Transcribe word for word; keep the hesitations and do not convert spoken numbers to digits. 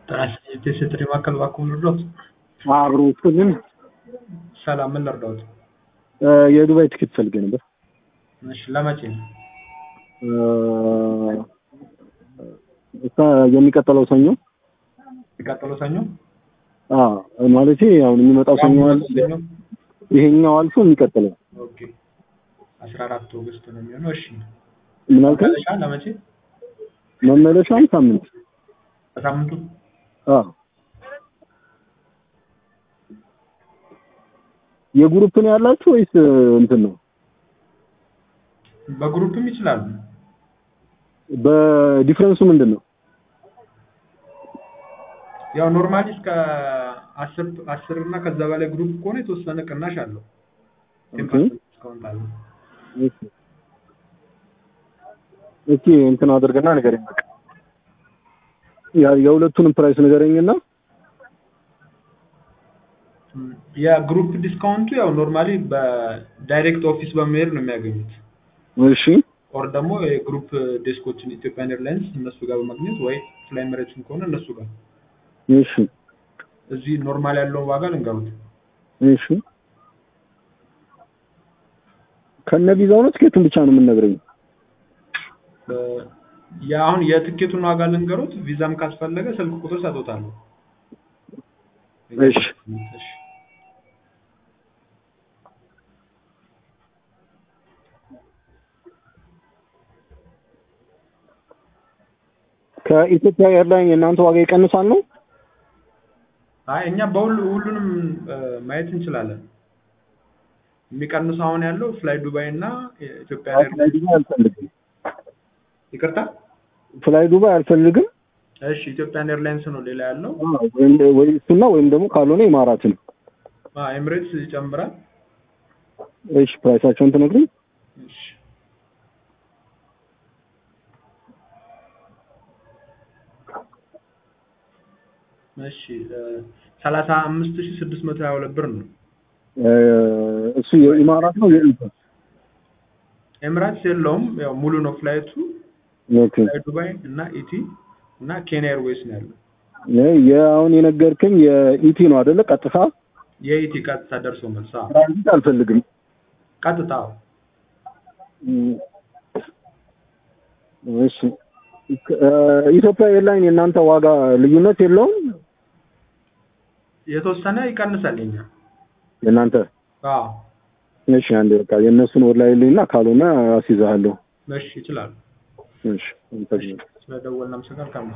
ጤና የቴስት ማዕከል እባክዎ ልርዳዎት? አብሮ ግን ሰላም ምን ልርዳዎት? የዱባይ ትኬት ፈልጌ ነበር። እሺ ለመቼ ነው? እሳ የሚቀጥለው ሰኞ የሚቀጥለው ሰኞ? አዎ ማለቴ አሁን የሚመጣው ሰኞ አለ ይሄኛው አልፎ የሚቀጥለው ኦኬ አስራ አራት ኦገስት ነው የሚሆነው። እሺ ምን አልከኝ? መመለሻ ለመቼ? መመለሻም ሳምንት በሳምንቱ? አዎ የግሩፕ ነው ያላችሁ ወይስ እንትን ነው? በግሩፕም ይችላል። በዲፈረንሱ ምንድነው? ያው ኖርማሊ እስከ አስር አስር እና ከዛ በላይ ግሩፕ ከሆነ የተወሰነ ቅናሽ አለው። ዲስካውንት አለው። እሺ እሺ እንትን አድርገና ንገረኝ በቃ ያ የሁለቱንም ፕራይስ ንገረኝና የግሩፕ ዲስካውንቱ ያው ኖርማሊ በዳይሬክት ኦፊስ በመሄድ ነው የሚያገኙት። እሺ ኦር ደግሞ የግሩፕ ዴስኮችን ኢትዮጵያን ኤርላይንስ እነሱ ጋር በማግኘት ወይ ፍላይ ኤሚሬትስም ከሆነ እነሱ ጋር እሺ እዚህ ኖርማል ያለውን ዋጋ ልንገሩት። እሺ ከነ ቪዛው ነው ትኬቱን ብቻ ነው የምንነግረኝ? ያ አሁን የትኬቱን ዋጋ ልንገሩት። ቪዛም ካስፈለገ ስልክ ቁጥር ሰጥቶታል። እሺ እሺ ከኢትዮጵያ ኤርላይን የእናንተ ዋጋ ይቀንሳል ነው? አይ እኛ በሁሉ ሁሉንም ማየት እንችላለን። የሚቀንሰው አሁን ያለው ፍላይ ዱባይ እና ኢትዮጵያ ፍላይ ዱባይ አልፈልግም። ይቅርታ ፍላይ ዱባይ አልፈልግም። እሺ ኢትዮጵያን ኤርላይንስ ነው ሌላ ያለው? ወይ እሱና ወይም ደግሞ ካልሆነ ኢማራት ነው። አዎ ኤሚሬትስ ይጨምራል። እሺ ፕራይሳቸውን ትነግሩኝ? እሺ እሺ ሰላሳ አምስት ሺህ ስድስት መቶ ሃያ ሁለት ብር ነው። እሱ የኢማራት ነው የኢትዮጵያ? ኤሚሬትስ የለውም ያው ሙሉ ነው ፍላይቱ። ኦኬ ዱባይ እና ኢቲ እና ኬንያ ኤርዌይስ ነው ያለው። የአሁን የነገርከኝ የኢቲ ነው አይደለ? ቀጥታ የኢቲ ቀጥታ ደርሶ መልስ። አዎ ትራንዚት አልፈልግም። ቀጥታ እሺ ኢትዮጵያ ኤርላይን የእናንተ ዋጋ ልዩነት የለውም? የተወሰነ ይቀንሳል የኛ የእናንተ? አዎ እሺ አንዴ በቃ የእነሱን ወላይልኝና ካልሆነ አስይዛለሁ። እሺ ይችላል። እሺ እንተኝ ስለደወልና መሰከር ካም